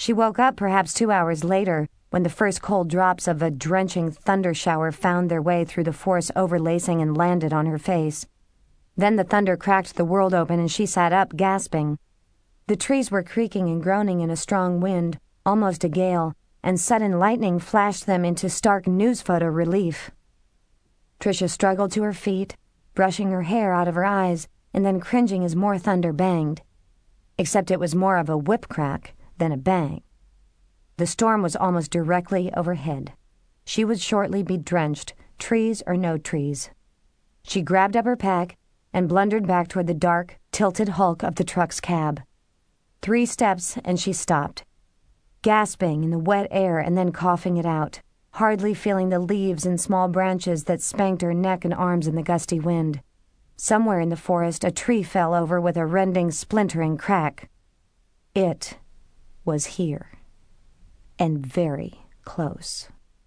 She woke up perhaps 2 hours later when the first cold drops of a drenching thunder shower found their way through the forest overlacing and landed on her face. Then the thunder cracked the world open and she sat up, gasping. The trees were creaking and groaning in a strong wind, almost a gale, and sudden lightning flashed them into stark news photo relief. Tricia struggled to her feet, brushing her hair out of her eyes, and then cringing as more thunder banged. Except it was more of a whip crack than a bang. The storm was almost directly overhead. She would shortly be drenched, trees or no trees. She grabbed up her pack and blundered back toward the dark, tilted hulk of the truck's cab. 3 steps and she stopped, gasping in the wet air and then coughing it out, hardly feeling the leaves and small branches that spanked her neck and arms in the gusty wind. Somewhere in the forest, a tree fell over with a rending, splintering crack. It was here, and very close.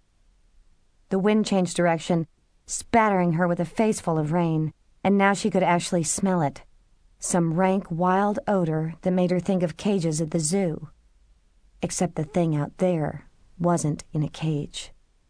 The wind changed direction, spattering her with a face full of rain, and now she could actually smell it. Some rank, wild odor that made her think of cages at the zoo. Except the thing out there wasn't in a cage.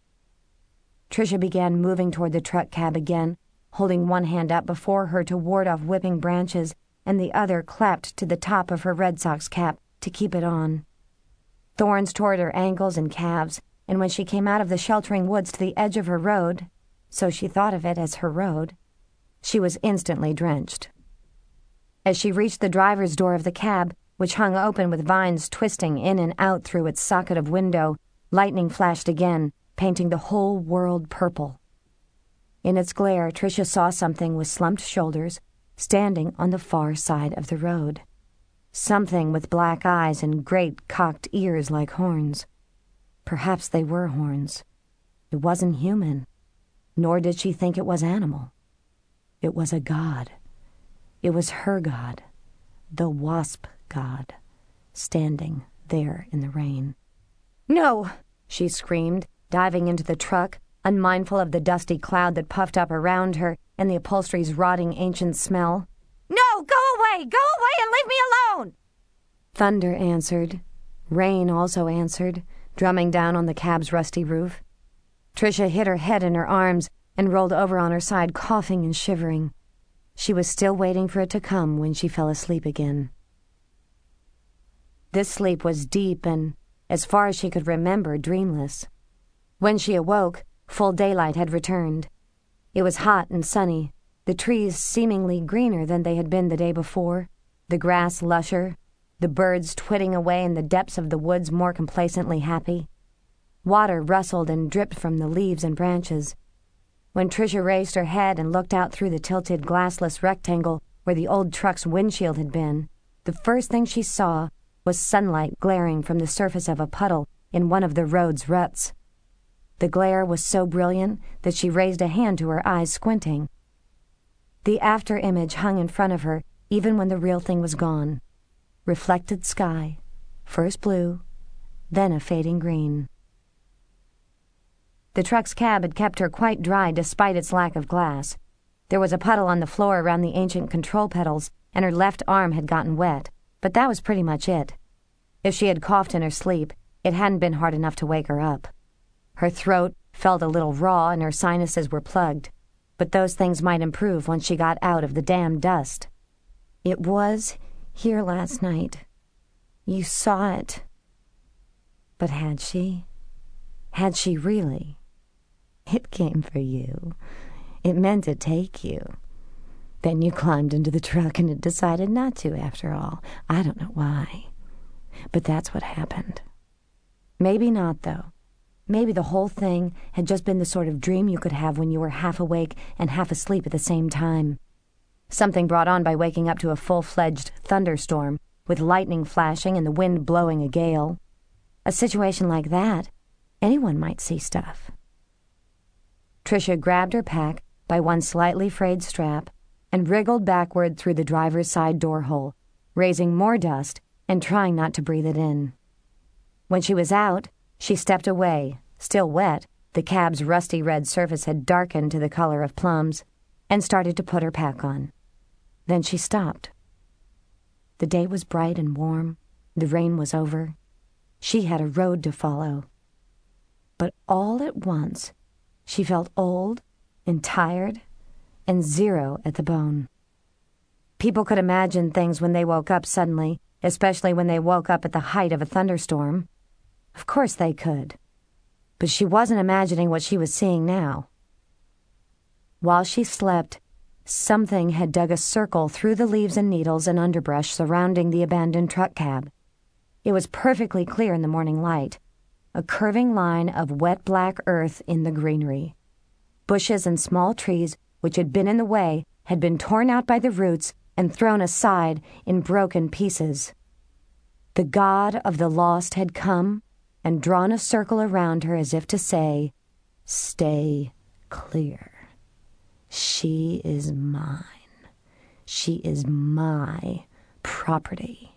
Tricia began moving toward the truck cab again, holding one hand up before her to ward off whipping branches, and the other clapped to the top of her Red Sox cap to keep it on. Thorns tore at her ankles and calves, and when she came out of the sheltering woods to the edge of her road, so she thought of it as her road, she was instantly drenched. As she reached the driver's door of the cab, which hung open with vines twisting in and out through its socket of window, lightning flashed again, painting the whole world purple. In its glare, Tricia saw something with slumped shoulders, standing on the far side of the road. Something with black eyes and great cocked ears like horns. Perhaps they were horns. It wasn't human, nor did she think it was animal. It was a god. It was her god, the wasp god, standing there in the rain. "No!" she screamed, diving into the truck, unmindful of the dusty cloud that puffed up around her and the upholstery's rotting ancient smell. "No! Go away! Go away and leave me alone!" Thunder answered. Rain also answered, drumming down on the cab's rusty roof. Tricia hid her head in her arms and rolled over on her side, coughing and shivering. She was still waiting for it to come when she fell asleep again. This sleep was deep and, as far as she could remember, dreamless. When she awoke, full daylight had returned. It was hot and sunny, the trees seemingly greener than they had been the day before, the grass lusher, the birds twitting away in the depths of the woods more complacently happy. Water rustled and dripped from the leaves and branches. When Tricia raised her head and looked out through the tilted glassless rectangle where the old truck's windshield had been, the first thing she saw was sunlight glaring from the surface of a puddle in one of the road's ruts. The glare was so brilliant that she raised a hand to her eyes, squinting. The after image hung in front of her even when the real thing was gone. Reflected sky, first blue, then a fading green. The truck's cab had kept her quite dry despite its lack of glass. There was a puddle on the floor around the ancient control pedals, and her left arm had gotten wet, but that was pretty much it. If she had coughed in her sleep, it hadn't been hard enough to wake her up. Her throat felt a little raw and her sinuses were plugged, but those things might improve once she got out of the damn dust. It was here last night. You saw it. But had she? Had she really? It came for you. It meant to take you. Then you climbed into the truck and it decided not to after all. I don't know why. But that's what happened. Maybe not, though. Maybe the whole thing had just been the sort of dream you could have when you were half awake and half asleep at the same time. Something brought on by waking up to a full-fledged thunderstorm, with lightning flashing and the wind blowing a gale. A situation like that, anyone might see stuff. Tricia grabbed her pack by one slightly frayed strap and wriggled backward through the driver's side door hole, raising more dust and trying not to breathe it in. When she was out, she stepped away, still wet. The cab's rusty red surface had darkened to the color of plums, and started to put her pack on. Then she stopped. The day was bright and warm. The rain was over. She had a road to follow. But all at once, she felt old and tired and zero at the bone. People could imagine things when they woke up suddenly, especially when they woke up at the height of a thunderstorm. Of course they could. But she wasn't imagining what she was seeing now. While she slept, something had dug a circle through the leaves and needles and underbrush surrounding the abandoned truck cab. It was perfectly clear in the morning light, a curving line of wet black earth in the greenery. Bushes and small trees which had been in the way had been torn out by the roots and thrown aside in broken pieces. The god of the lost had come and drawn a circle around her as if to say, "Stay clear. She is mine. She is my property."